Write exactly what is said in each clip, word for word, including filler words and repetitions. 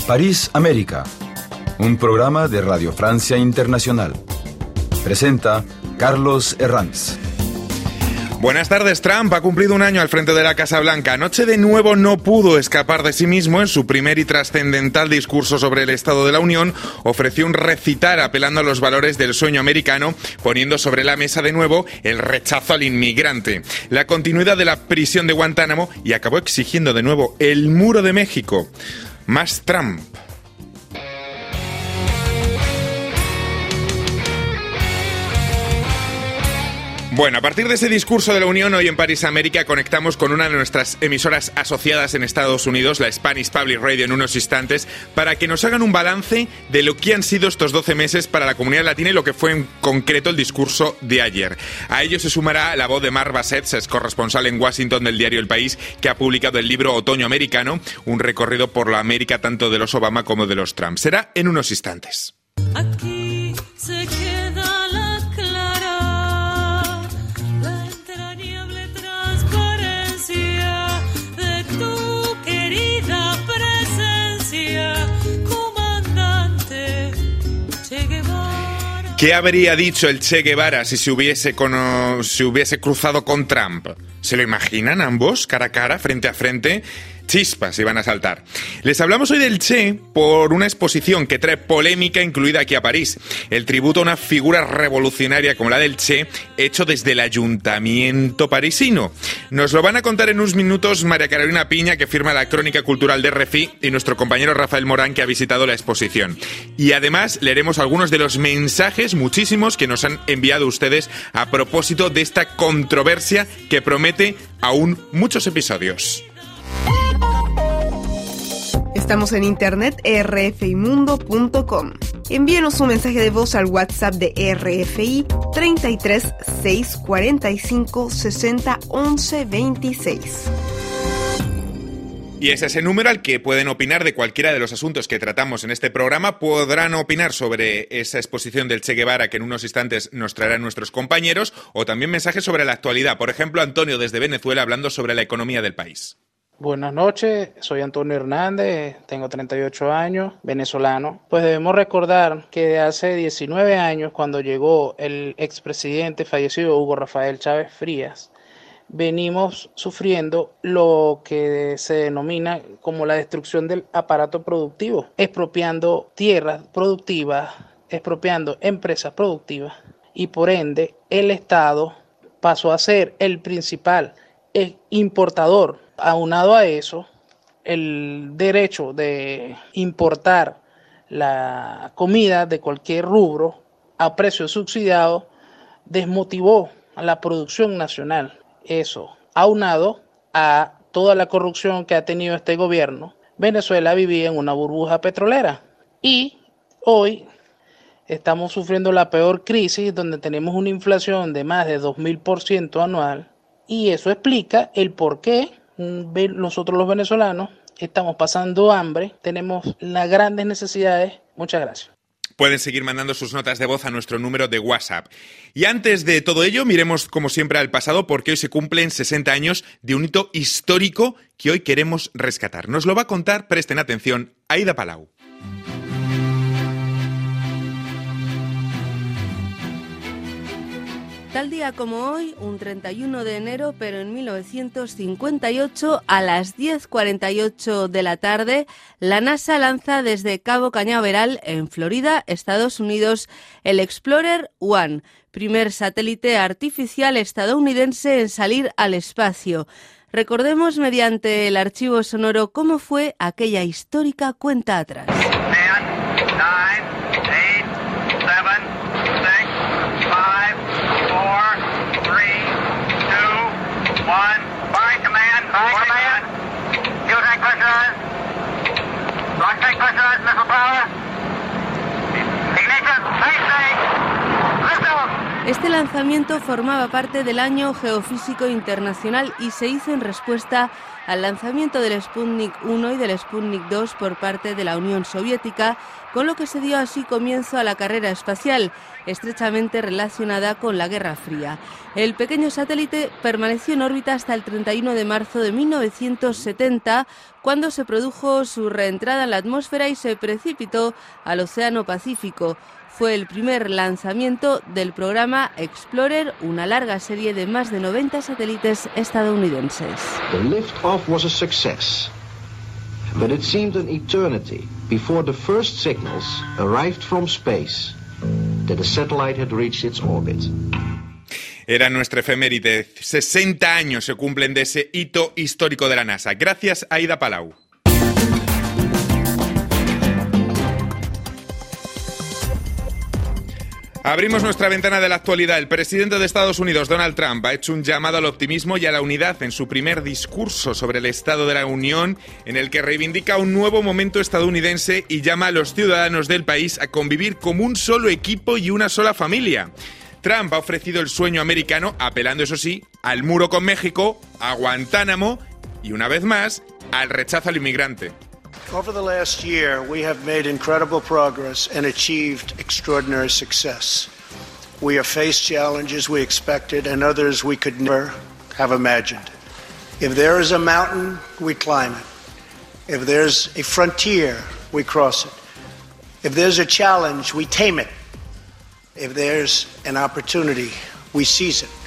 París, América, un programa de Radio Francia Internacional. Presenta Carlos Herranz. Buenas tardes. Trump ha cumplido un año al frente de la Casa Blanca. Anoche de nuevo no pudo escapar de sí mismo. En su primer y trascendental discurso sobre el Estado de la Unión, ofreció un recital apelando a los valores del sueño americano, poniendo sobre la mesa de nuevo el rechazo al inmigrante, la continuidad de la prisión de Guantánamo y acabó exigiendo de nuevo el muro de México. Más Trump. Bueno, a partir de ese discurso de la Unión, hoy en París, América, conectamos con una de nuestras emisoras asociadas en Estados Unidos, la Spanish Public Radio, en unos instantes, para que nos hagan un balance de lo que han sido estos doce meses para la comunidad latina y lo que fue en concreto el discurso de ayer. A ello se sumará la voz de Mark Bassett, es corresponsal en Washington del diario El País, que ha publicado el libro Otoño Americano, un recorrido por la América tanto de los Obama como de los Trump. Será en unos instantes. Aquí se queda la ¿Qué habría dicho el Che Guevara si se hubiese, cono- se hubiese cruzado con Trump? ¿Se lo imaginan ambos, cara a cara, frente a frente? Chispas iban a saltar. Les hablamos hoy del Che por una exposición que trae polémica incluida aquí a París. El tributo a una figura revolucionaria como la del Che, hecho desde el ayuntamiento parisino. Nos lo van a contar en unos minutos María Carolina Piña, que firma la crónica cultural de R F I, y nuestro compañero Rafael Morán, que ha visitado la exposición. Y además leeremos algunos de los mensajes, muchísimos, que nos han enviado ustedes a propósito de esta controversia que promete aún muchos episodios. Estamos en internet r f i mundo punto com. Envíenos un mensaje de voz al WhatsApp de R F I treinta y tres, seiscientos cuarenta y cinco, sesenta, once, veintiséis. Y es ese número al que pueden opinar de cualquiera de los asuntos que tratamos en este programa. Podrán opinar sobre esa exposición del Che Guevara que en unos instantes nos traerán nuestros compañeros, o también mensajes sobre la actualidad. Por ejemplo, Antonio desde Venezuela hablando sobre la economía del país. Buenas noches, soy Antonio Hernández, tengo treinta y ocho años, venezolano. Pues debemos recordar que de hace diecinueve años, cuando llegó el expresidente fallecido Hugo Rafael Chávez Frías, venimos sufriendo lo que se denomina como la destrucción del aparato productivo, expropiando tierras productivas, expropiando empresas productivas, y por ende el Estado pasó a ser el principal importador. Aunado a eso, el derecho de importar la comida de cualquier rubro a precio subsidiado desmotivó a la producción nacional. Eso, aunado a toda la corrupción que ha tenido este gobierno, Venezuela vivía en una burbuja petrolera y hoy estamos sufriendo la peor crisis, donde tenemos una inflación de más de dos mil por ciento anual, y eso explica el por qué nosotros los venezolanos estamos pasando hambre, tenemos las grandes necesidades. Muchas gracias. Pueden seguir mandando sus notas de voz a nuestro número de WhatsApp. Y antes de todo ello, miremos como siempre al pasado, porque hoy se cumplen sesenta años de un hito histórico que hoy queremos rescatar. Nos lo va a contar, presten atención, Aida Palau. Tal día como hoy, un treinta y uno de enero, pero en mil novecientos cincuenta y ocho, a las diez cuarenta y ocho de la tarde, la NASA lanza desde Cabo Cañaveral, en Florida, Estados Unidos, el Explorer uno, primer satélite artificial estadounidense en salir al espacio. Recordemos mediante el archivo sonoro cómo fue aquella histórica cuenta atrás. Este lanzamiento formaba parte del Año Geofísico Internacional y se hizo en respuesta al lanzamiento del Sputnik uno y del Sputnik dos por parte de la Unión Soviética, con lo que se dio así comienzo a la carrera espacial, estrechamente relacionada con la Guerra Fría. El pequeño satélite permaneció en órbita hasta el treinta y uno de marzo de mil novecientos setenta, cuando se produjo su reentrada en la atmósfera y se precipitó al Océano Pacífico. Fue el primer lanzamiento del programa Explorer, una larga serie de más de noventa satélites estadounidenses. The lift-off was a success, but it seemed an eternity before the first signals arrived from space that the satellite had reached its orbit. Era nuestra efeméride. sesenta años se cumplen de ese hito histórico de la NASA. Gracias, Aida Palau. Abrimos nuestra ventana de la actualidad. El presidente de Estados Unidos, Donald Trump, ha hecho un llamado al optimismo y a la unidad en su primer discurso sobre el Estado de la Unión, en el que reivindica un nuevo momento estadounidense y llama a los ciudadanos del país a convivir como un solo equipo y una sola familia. Trump ha ofrecido el sueño americano, apelando, eso sí, al muro con México, a Guantánamo y, una vez más, al rechazo al inmigrante. Over the last year, we have made incredible progress and achieved extraordinary success. We have faced challenges we expected and others we could never have imagined. If there is a mountain, we climb it. If there's a frontier, we cross it. If there's a challenge, we tame it. If there's an opportunity, we seize it.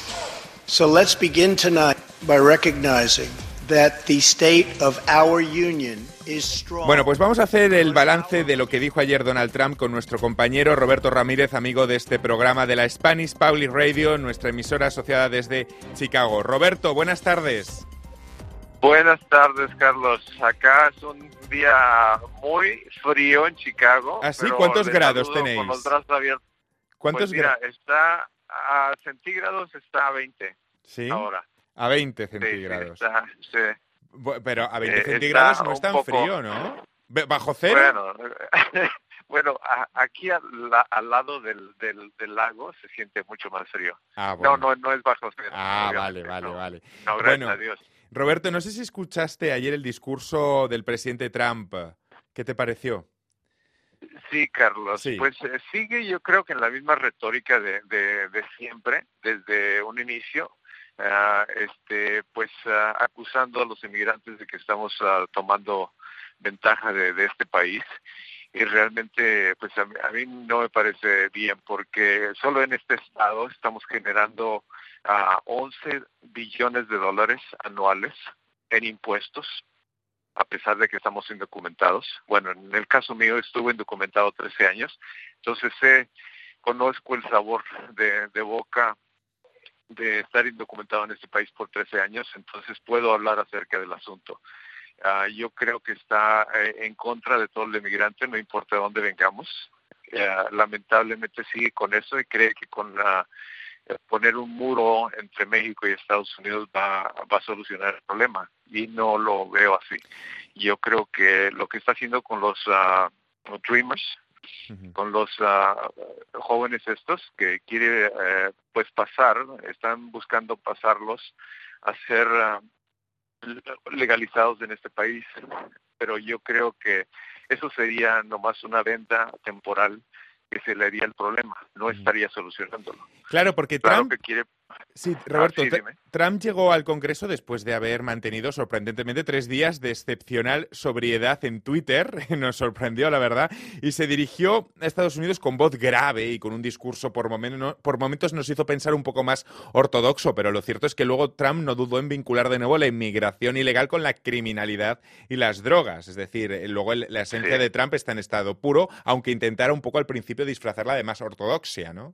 So let's begin tonight by recognizing that the state of our union is strong. Bueno, pues vamos a hacer el balance de lo que dijo ayer Donald Trump con nuestro compañero Roberto Ramírez, amigo de este programa de la Spanish Public Radio, nuestra emisora asociada desde Chicago. Roberto, buenas tardes. Buenas tardes, Carlos. Acá es un día muy frío en Chicago. ¿Ah, sí? ¿Cuántos grados tenéis? Con los brazos abiertos. ¿Cuántos pues mira, grados? Está a centígrados, está a veinte. ¿Sí? Ahora. A veinte centígrados. Sí, sí, está, sí. Pero a veinte Eh, centígrados no es tan poco... frío, ¿no? ¿Bajo cero? Bueno, bueno a, aquí al, la, al lado del, del, del lago se siente mucho más frío. Ah, bueno. No, no, no es bajo cero. Ah, vale, vale, no. vale. No, gracias bueno, a Dios. Roberto, no sé si escuchaste ayer el discurso del presidente Trump. ¿Qué te pareció? Sí, Carlos. Sí. Pues eh, sigue yo creo que en la misma retórica de, de, de siempre, desde un inicio, uh, este, pues uh, acusando a los inmigrantes de que estamos uh, tomando ventaja de, de este país. Y realmente, pues a mí, a mí no me parece bien, porque solo en este estado estamos generando uh, once billones de dólares anuales en impuestos, a pesar de que estamos indocumentados. Bueno, en el caso mío estuve indocumentado trece años, entonces eh, conozco el sabor de, de boca de estar indocumentado en este país por trece años, entonces puedo hablar acerca del asunto. Uh, yo creo que está eh, en contra de todo el inmigrante, no importa de dónde vengamos. Uh, lamentablemente sigue con eso y cree que con la poner un muro entre México y Estados Unidos va, va a solucionar el problema, y no lo veo así. Yo creo que lo que está haciendo con los uh, Dreamers, uh-huh. con los uh, jóvenes estos que quiere uh, pues pasar, están buscando pasarlos a ser uh, legalizados en este país, pero yo creo que eso sería nomás una venta temporal que se le haría el problema, no estaría solucionándolo. Claro, porque claro Trump... que quiere... Sí, Roberto, ah, sí, Trump llegó al Congreso después de haber mantenido sorprendentemente tres días de excepcional sobriedad en Twitter, nos sorprendió la verdad, y se dirigió a Estados Unidos con voz grave y con un discurso por, momen- por momentos nos hizo pensar un poco más ortodoxo, pero lo cierto es que luego Trump no dudó en vincular de nuevo la inmigración ilegal con la criminalidad y las drogas, es decir, luego el, la esencia sí. de Trump está en estado puro, aunque intentara un poco al principio disfrazarla de más ortodoxia, ¿no?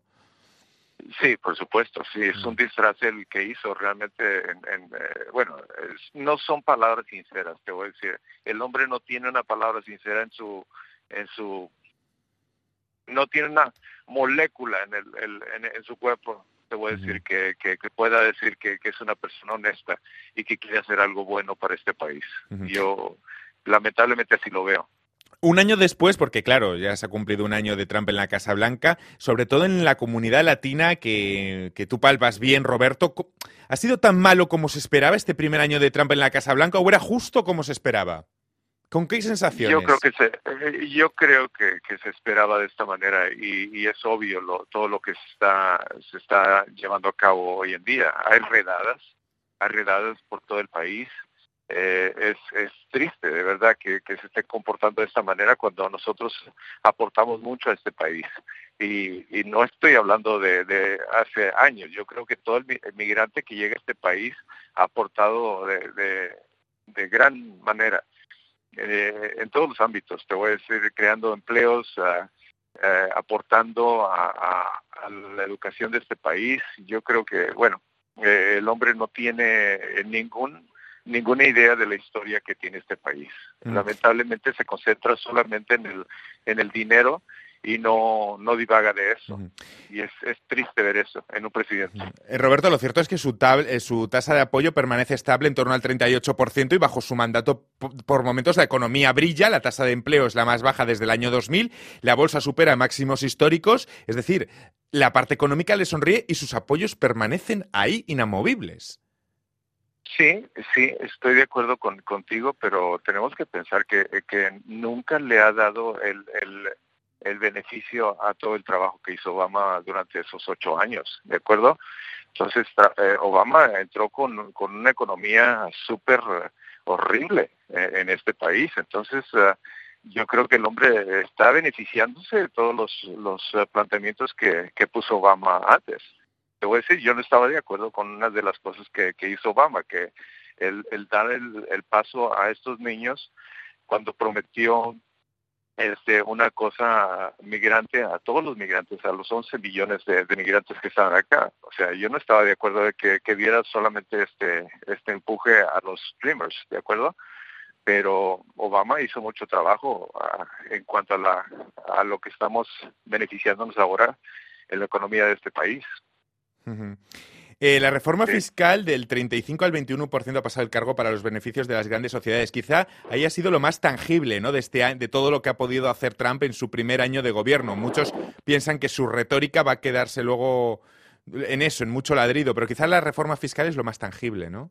Sí, por supuesto, sí, es un disfraz el que hizo realmente, en, en, eh, bueno, es, no son palabras sinceras, te voy a decir, el hombre no tiene una palabra sincera en su, en su, no tiene una molécula en, el, el en, en su cuerpo, te voy a decir, uh-huh. que, que, que pueda decir que, que es una persona honesta y que quiere hacer algo bueno para este país. Uh-huh. Yo, lamentablemente, así lo veo. Un año después, porque claro, ya se ha cumplido un año de Trump en la Casa Blanca, sobre todo en la comunidad latina que, que tú palpas bien, Roberto, ¿ha sido tan malo como se esperaba este primer año de Trump en la Casa Blanca o era justo como se esperaba? ¿Con qué sensaciones? Yo creo que se, yo creo que, que se esperaba de esta manera y, y es obvio lo, todo lo que se está, se está llevando a cabo hoy en día. Hay redadas, hay redadas por todo el país. Eh, es, es triste, de verdad, que, que se esté comportando de esta manera cuando nosotros aportamos mucho a este país. Y, y no estoy hablando de, de hace años. Yo creo que todo el, el migrante que llega a este país ha aportado de, de, de gran manera eh, en todos los ámbitos. Te voy a decir, creando empleos, uh, uh, aportando a, a, a la educación de este país. Yo creo que, bueno, eh, el hombre no tiene ningún ninguna idea de la historia que tiene este país. Mm. Lamentablemente se concentra solamente en el en el dinero y no no divaga de eso. Mm. Y es, es triste ver eso en un presidente. Mm. Eh, Roberto, lo cierto es que su, tab- eh, su tasa de apoyo permanece estable en torno al treinta y ocho por ciento y bajo su mandato p- por momentos la economía brilla, la tasa de empleo es la más baja desde el año dos mil, la bolsa supera máximos históricos, es decir, la parte económica le sonríe y sus apoyos permanecen ahí inamovibles. Sí, sí, estoy de acuerdo con contigo, pero tenemos que pensar que, que nunca le ha dado el, el, el beneficio a todo el trabajo que hizo Obama durante esos ocho años, ¿de acuerdo? Entonces, eh, Obama entró con, con una economía súper horrible eh, en este país, entonces uh, yo creo que el hombre está beneficiándose de todos los, los uh, planteamientos que, que puso Obama antes. Te voy a decir, yo no estaba de acuerdo con una de las cosas que, que hizo Obama, que el, el dar el, el paso a estos niños cuando prometió este una cosa migrante a todos los migrantes, a los once millones de, de migrantes que estaban acá. O sea, yo no estaba de acuerdo de que, que diera solamente este este empuje a los Dreamers, ¿de acuerdo? Pero Obama hizo mucho trabajo uh, en cuanto a, la, a lo que estamos beneficiándonos ahora en la economía de este país. Uh-huh. Eh, la reforma sí. fiscal del treinta y cinco al veintiuno por ciento ha pasado el cargo para los beneficios de las grandes sociedades. Quizá haya sido lo más tangible, ¿no?, de este año, de todo lo que ha podido hacer Trump en su primer año de gobierno. Muchos piensan que su retórica va a quedarse luego en eso, en mucho ladrido, pero quizá la reforma fiscal es lo más tangible, ¿no?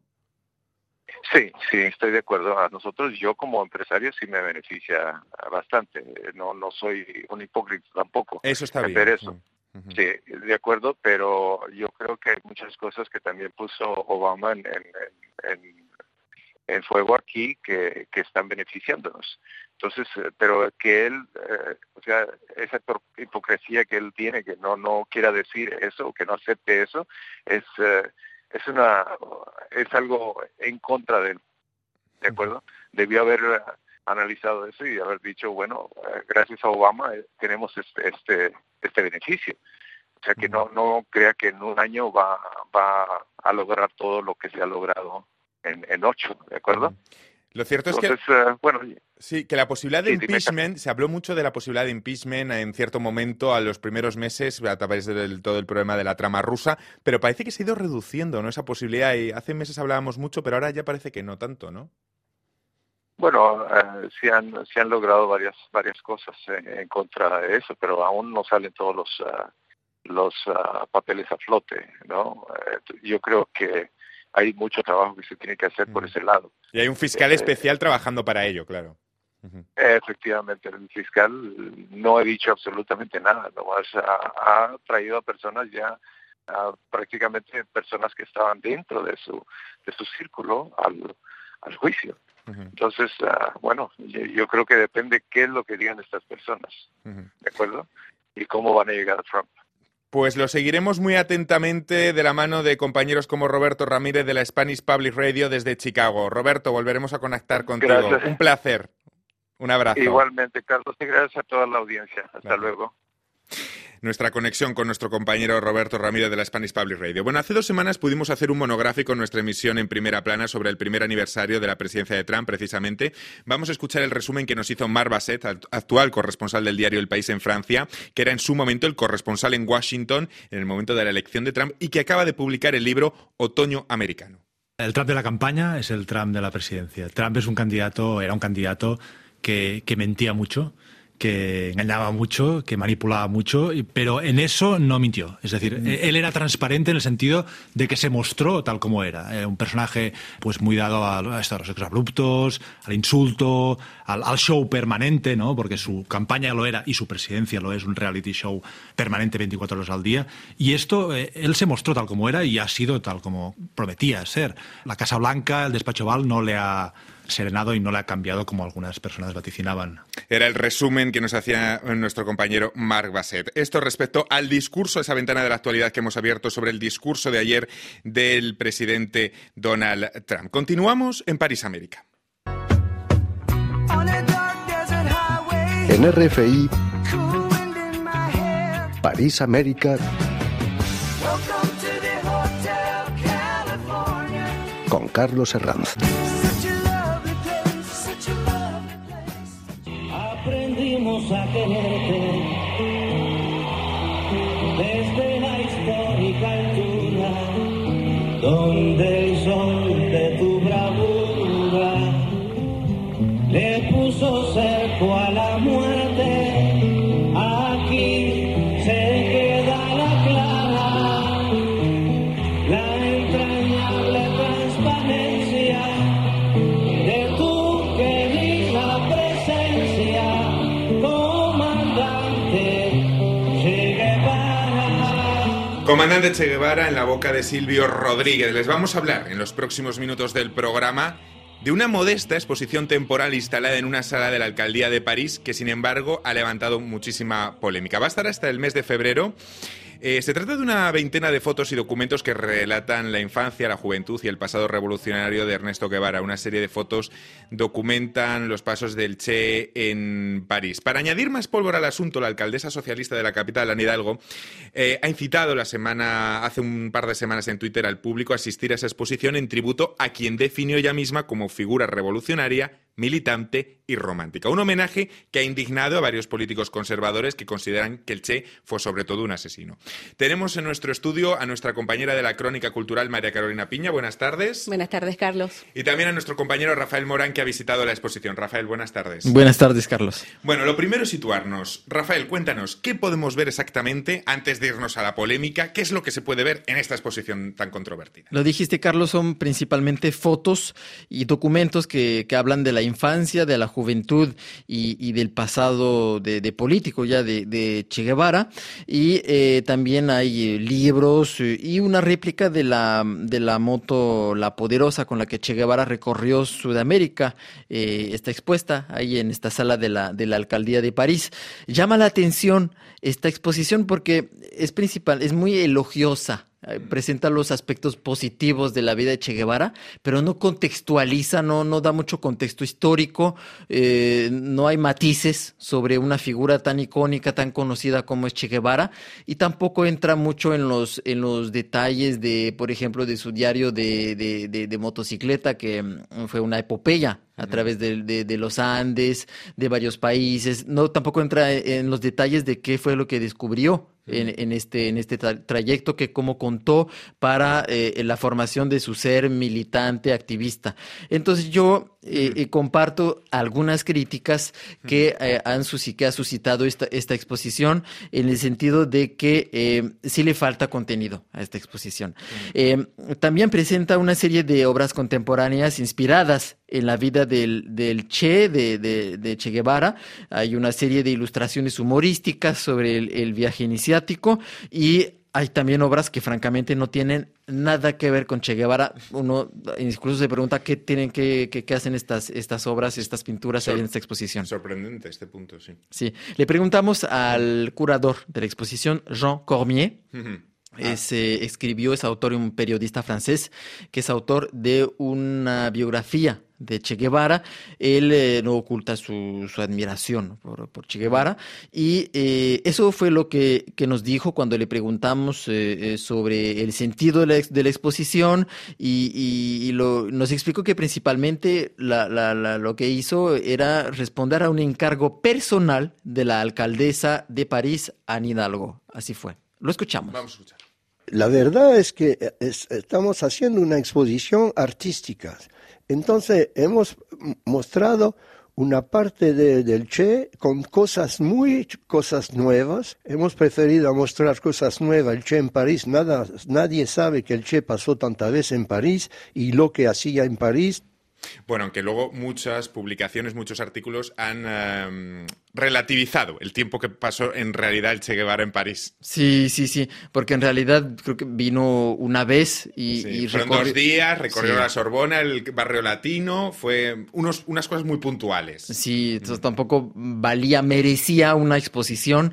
Sí, sí, estoy de acuerdo. A nosotros, yo como empresario, sí me beneficia bastante. No, no soy un hipócrita tampoco. Eso está bien. Ver eso. Sí. Sí, de acuerdo, pero yo creo que hay muchas cosas que también puso Obama en, en, en, en fuego aquí que, que están beneficiándonos. Entonces, pero que él, eh, o sea, esa hipocresía que él tiene, que no no quiera decir eso, que no acepte eso, es eh, es una es algo en contra de él, ¿de acuerdo? Debió haber analizado eso y haber dicho, bueno, eh, gracias a Obama eh, tenemos este este este beneficio. O sea, que no no crea que en un año va va a lograr todo lo que se ha logrado en, en ocho, ¿de acuerdo? Lo cierto Entonces, es que uh, bueno, sí, que la posibilidad de sí, impeachment, se habló mucho de la posibilidad de impeachment en cierto momento a los primeros meses a través de todo el problema de la trama rusa, pero parece que se ha ido reduciendo, ¿no?, esa posibilidad, y hace meses hablábamos mucho, pero ahora ya parece que no tanto, ¿no? Bueno, uh, se han se han logrado varias varias cosas en, en contra de eso, pero aún no salen todos los uh, los uh, papeles a flote, ¿no? Uh, yo creo que hay mucho trabajo que se tiene que hacer por ese lado. Y hay un fiscal eh, especial trabajando para ello, claro. Uh-huh. Efectivamente, el fiscal no ha dicho absolutamente nada, nomás ha, ha traído a personas ya, a prácticamente personas que estaban dentro de su de su círculo al, al juicio. Uh-huh. Entonces, uh, bueno, yo, yo creo que depende qué es lo que digan estas personas, uh-huh. ¿de acuerdo? Y cómo van a llegar a Trump. Pues lo seguiremos muy atentamente de la mano de compañeros como Roberto Ramírez de la Spanish Public Radio desde Chicago. Roberto, volveremos a conectar contigo. Gracias. Un placer. Un abrazo. Igualmente, Carlos, y gracias a toda la audiencia. Hasta claro. luego. Nuestra conexión con nuestro compañero Roberto Ramírez de la Spanish Public Radio. Bueno, hace dos semanas pudimos hacer un monográfico en nuestra emisión en Primera Plana sobre el primer aniversario de la presidencia de Trump, precisamente. Vamos a escuchar el resumen que nos hizo Marc Basset, actual corresponsal del diario El País en Francia, que era en su momento el corresponsal en Washington en el momento de la elección de Trump y que acaba de publicar el libro Otoño Americano. El Trump de la campaña es el Trump de la presidencia. Trump es un candidato, era un candidato que, que mentía mucho, que engañaba mucho, que manipulaba mucho, pero en eso no mintió. Es decir, mm. él era transparente en el sentido de que se mostró tal como era. Eh, un personaje pues muy dado a, a estos exabruptos, al insulto, al, al show permanente, ¿no? Porque su campaña lo era y su presidencia lo es, un reality show permanente veinticuatro horas al día. Y esto, eh, él se mostró tal como era y ha sido tal como prometía ser. La Casa Blanca, el despacho Oval, no le ha serenado y no le ha cambiado como algunas personas vaticinaban. Era el resumen que nos hacía nuestro compañero Marc Basset. Esto respecto al discurso, esa ventana de la actualidad que hemos abierto sobre el discurso de ayer del presidente Donald Trump. Continuamos en París, América. En R F I, París, América, con Carlos Herranz. Aprendimos a quererte desde la histórica altura, donde el sol de tu bravura le puso cerco a la muerte. Aquí se queda la clara, la entrañable transparencia de tu querida presencia, comandante Che Guevara. Comandante Che Guevara en la boca de Silvio Rodríguez. Les vamos a hablar en los próximos minutos del programa de una modesta exposición temporal instalada en una sala de la Alcaldía de París que, sin embargo, ha levantado muchísima polémica. Va a estar hasta el mes de febrero. Eh, se trata de una veintena de fotos y documentos que relatan la infancia, la juventud y el pasado revolucionario de Ernesto Guevara. Una serie de fotos documentan los pasos del Che en París. Para añadir más pólvora al asunto, la alcaldesa socialista de la capital, Ana Hidalgo, eh, ha incitado la semana, hace un par de semanas en Twitter al público a asistir a esa exposición en tributo a quien definió ella misma como figura revolucionaria, militante y romántica. Un homenaje que ha indignado a varios políticos conservadores que consideran que el Che fue sobre todo un asesino. Tenemos en nuestro estudio a nuestra compañera de la Crónica Cultural, María Carolina Piña. Buenas tardes. Buenas tardes, Carlos. Y también a nuestro compañero Rafael Morán, que ha visitado la exposición. Rafael, buenas tardes. Buenas tardes, Carlos. Bueno, lo primero es situarnos. Rafael, cuéntanos, ¿qué podemos ver exactamente antes de irnos a la polémica? ¿Qué es lo que se puede ver en esta exposición tan controvertida? Lo dijiste, Carlos, son principalmente fotos y documentos que, que hablan de la infancia, de la juventud y, y del pasado de, de político ya de, de Che Guevara, y eh, también hay eh, libros eh, y una réplica de la, de la moto La Poderosa con la que Che Guevara recorrió Sudamérica. Eh, está expuesta ahí en esta sala de la, de la Alcaldía de París. Llama la atención esta exposición porque es principal, es muy elogiosa. Presenta los aspectos positivos de la vida de Che Guevara, pero no contextualiza, no, no da mucho contexto histórico, eh, no hay matices sobre una figura tan icónica, tan conocida como es Che Guevara, y tampoco entra mucho en los, en los detalles de, por ejemplo, de su diario de, de, de, de motocicleta, que fue una epopeya a través de, de, de los Andes, de varios países. No, tampoco entra en los detalles de qué fue lo que descubrió en, en este, en este tra- trayecto, que como contó para eh, la formación de su ser militante, activista. Entonces yo eh, eh, comparto algunas críticas que, eh, han sus- que ha suscitado esta, esta exposición, en el sentido de que eh, sí le falta contenido a esta exposición. Eh, también presenta una serie de obras contemporáneas inspiradas en la vida del, del Che, de, de, de Che Guevara. Hay una serie de ilustraciones humorísticas sobre el, el viaje iniciático, y hay también obras que francamente no tienen nada que ver con Che Guevara. Uno incluso se pregunta qué tienen, qué, qué, qué hacen estas, estas obras, estas pinturas Sor- ahí en esta exposición. Sorprendente este punto, sí. Sí. Le preguntamos al curador de la exposición, Jean Cormier. Uh-huh. Es, eh, escribió, es autor y un periodista francés que es autor de una biografía de Che Guevara. Él eh, no oculta su, su admiración por, por Che Guevara, y eh, eso fue lo que, que nos dijo cuando le preguntamos eh, eh, sobre el sentido de la, de la exposición, y, y, y lo, nos explicó que principalmente la, la, la, lo que hizo era responder a un encargo personal de la alcaldesa de París, Ana Hidalgo. Así fue. Lo escuchamos. Vamos a escuchar. La verdad es que es, estamos haciendo una exposición artística. Entonces hemos mostrado una parte de, del Che con cosas muy cosas nuevas. Hemos preferido mostrar cosas nuevas. El Che en París, nada, nadie sabe que el Che pasó tantas veces en París y lo que hacía en París. Bueno, aunque luego muchas publicaciones, muchos artículos han eh, relativizado el tiempo que pasó en realidad el Che Guevara en París. Sí, sí, sí, porque en realidad creo que vino una vez y... Sí, y fueron recorri- dos días, recorrió Sí. la Sorbona, el barrio latino, fue unos, unas cosas muy puntuales. Sí, entonces tampoco valía, merecía una exposición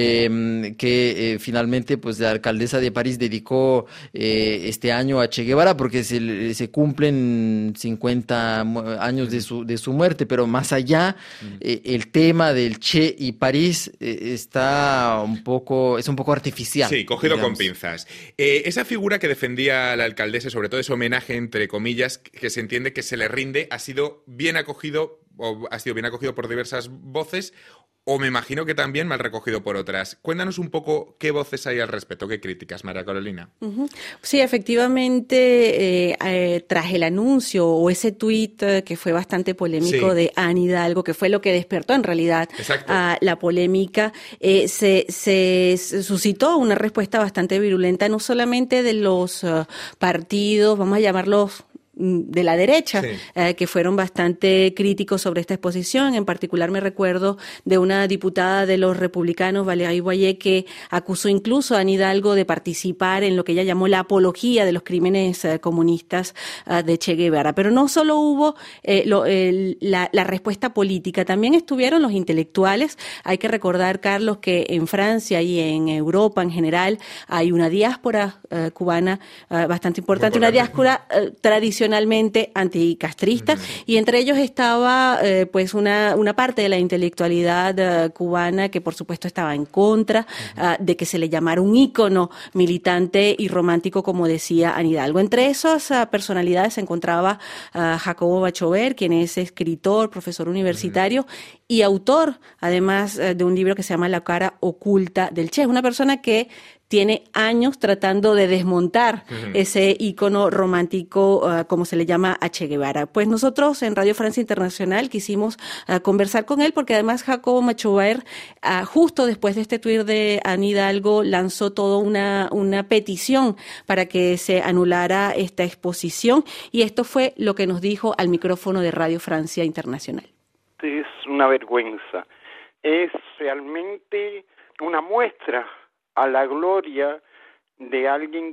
eh, que eh, finalmente pues la alcaldesa de París dedicó eh, este año a Che Guevara porque se, se cumplen cincuenta años de su, de su muerte, pero más allá eh, el tema del Che y París eh, está un poco, es un poco artificial. Sí, cogido digamos. con pinzas. Eh, esa figura que defendía la alcaldesa, sobre todo ese homenaje, entre comillas, que se entiende que se le rinde, ha sido bien acogido, o ha sido bien acogido por diversas voces, o me imagino que también mal recogido por otras. Cuéntanos un poco qué voces hay al respecto, qué críticas, María Carolina. Uh-huh. Sí, efectivamente, eh, eh, tras el anuncio o ese tuit eh, que fue bastante polémico Sí. de Anne Hidalgo, que fue lo que despertó en realidad a la polémica, eh, se, se, se suscitó una respuesta bastante virulenta, no solamente de los uh, partidos, vamos a llamarlos de la derecha, Sí. eh, que fueron bastante críticos sobre esta exposición. En particular me recuerdo de una diputada de los republicanos, Valérie Boyer, que acusó incluso a Anne Hidalgo de participar en lo que ella llamó la apología de los crímenes eh, comunistas eh, de Che Guevara. Pero no solo hubo eh, lo, el, la, la respuesta política, también estuvieron los intelectuales. Hay que recordar, Carlos, que en Francia y en Europa en general hay una diáspora eh, cubana eh, bastante importante, una diáspora eh, tradicional tradicionalmente anticastrista, uh-huh. y entre ellos estaba eh, pues una, una parte de la intelectualidad uh, cubana que por supuesto estaba en contra uh-huh. uh, de que se le llamara un ícono militante y romántico, como decía Anne Hidalgo. Entre esas uh, personalidades se encontraba uh, Jacobo Bachover, quien es escritor, profesor universitario uh-huh. y autor además uh, de un libro que se llama La cara oculta del Che. Es una persona que tiene años tratando de desmontar uh-huh. ese ícono romántico, uh, como se le llama a Che Guevara. Pues nosotros en Radio Francia Internacional quisimos uh, conversar con él, porque además Jacobo Bachover, uh, justo después de este tuit de Anne Hidalgo, lanzó toda una, una petición para que se anulara esta exposición, y esto fue lo que nos dijo al micrófono de Radio Francia Internacional. Es una vergüenza. Es realmente una muestra a la gloria de alguien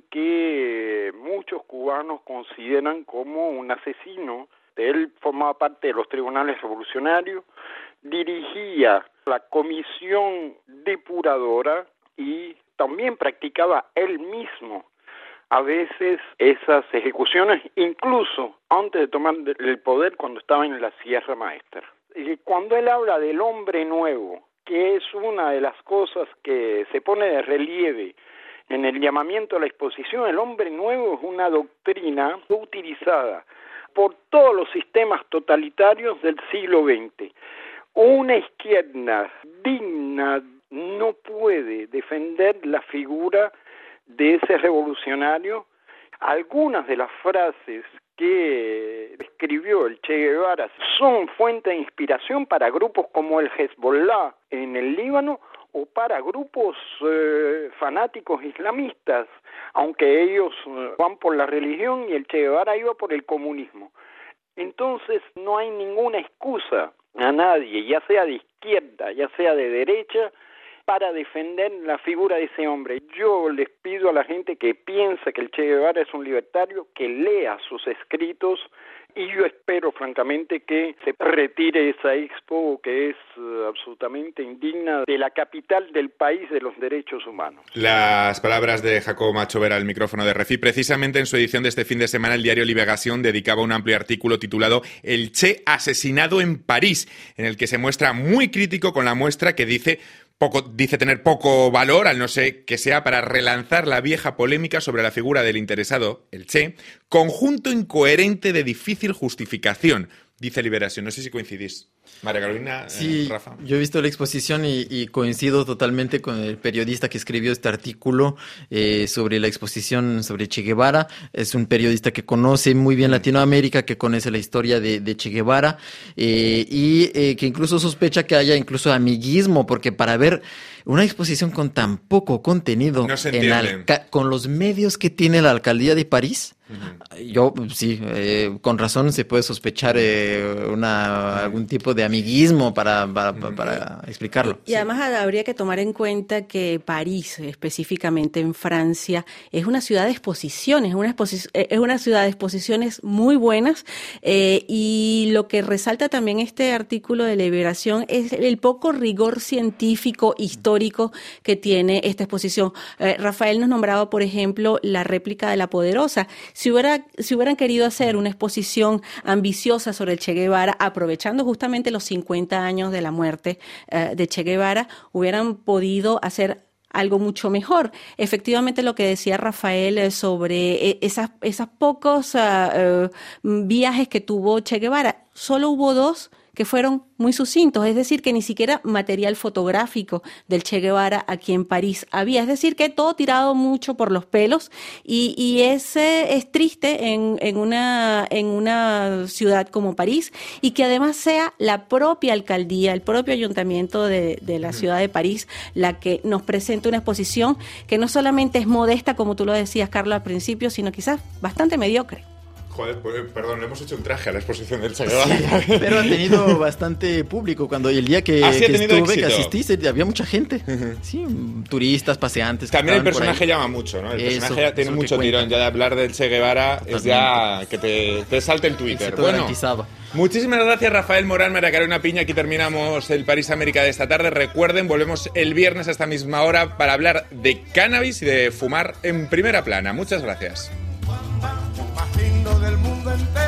que muchos cubanos consideran como un asesino. Él formaba parte de los tribunales revolucionarios, dirigía la comisión depuradora y también practicaba él mismo a veces esas ejecuciones, incluso antes de tomar el poder cuando estaba en la Sierra Maestra. Y cuando él habla del hombre nuevo, que es una de las cosas que se pone de relieve en el llamamiento a la exposición, el hombre nuevo es una doctrina utilizada por todos los sistemas totalitarios del siglo veinte. Una izquierda digna no puede defender la figura de ese revolucionario. Algunas de las frases que escribió el Che Guevara son fuente de inspiración para grupos como el Hezbollah en el Líbano o para grupos eh, fanáticos islamistas, aunque ellos eh, van por la religión y el Che Guevara iba por el comunismo. Entonces no hay ninguna excusa a nadie, ya sea de izquierda, ya sea de derecha, para defender la figura de ese hombre. Yo les pido a la gente que piensa que el Che Guevara es un libertario, que lea sus escritos, y yo espero francamente que se retire esa expo que es uh, absolutamente indigna de la capital del país de los derechos humanos. Las palabras de Jacobo Bachover al micrófono de R F I. Precisamente en su edición de este fin de semana, el diario Liberación dedicaba un amplio artículo titulado El Che asesinado en París, en el que se muestra muy crítico con la muestra que dice Poco, dice tener poco valor, al no ser que sea para relanzar la vieja polémica sobre la figura del interesado, el Che, conjunto incoherente de difícil justificación. dice Liberación. No sé si coincidís. María Carolina, sí, eh, Rafa. Yo he visto la exposición y, y coincido totalmente con el periodista que escribió este artículo eh, sobre la exposición sobre Che Guevara. Es un periodista que conoce muy bien Latinoamérica, que conoce la historia de, de Che Guevara eh, y eh, que incluso sospecha que haya incluso amiguismo, porque para ver una exposición con tan poco contenido, no se en alca- con los medios que tiene la alcaldía de París, uh-huh. yo sí, eh, con razón se puede sospechar eh, una, algún tipo de amiguismo para, para, uh-huh. para explicarlo. Y además habría que tomar en cuenta que París, específicamente en Francia, es una ciudad de exposiciones, una exposi- es una ciudad de exposiciones muy buenas eh, y lo que resalta también este artículo de Liberación es el poco rigor científico, histórico que tiene esta exposición. Eh, Rafael nos nombraba, por ejemplo, la réplica de La Poderosa. Si hubiera, si hubieran querido hacer una exposición ambiciosa sobre el Che Guevara, aprovechando justamente los cincuenta años de la muerte eh, de Che Guevara, hubieran podido hacer algo mucho mejor. Efectivamente, lo que decía Rafael sobre esas, esas pocos uh, uh, viajes que tuvo Che Guevara, solo hubo dos que fueron muy sucintos, es decir, que ni siquiera material fotográfico del Che Guevara aquí en París había, es decir, que todo tirado mucho por los pelos y, y es, es triste en, en, una, en una ciudad como París y que además sea la propia alcaldía, el propio ayuntamiento de, de la ciudad de París la que nos presente una exposición que no solamente es modesta, como tú lo decías, Carlos, al principio, sino quizás bastante mediocre. Joder, pues, perdón, le hemos hecho un traje a la exposición del Che Guevara. Sí, pero ha tenido bastante público. Cuando el día que, ah, sí, que estuve, éxito. que asististe, había mucha gente. Uh-huh. Sí, turistas, paseantes. También el personaje llama mucho, ¿no? El eso, personaje ya tiene mucho tirón. Ya de hablar del Che Guevara totalmente. Es ya que te, te salte el Twitter. Bueno, muchísimas gracias, Rafael Morán, María Carolina Piña. Aquí terminamos el París América de esta tarde. Recuerden, volvemos el viernes a esta misma hora para hablar de cannabis y de fumar en primera plana. Muchas gracias. Del mundo entero.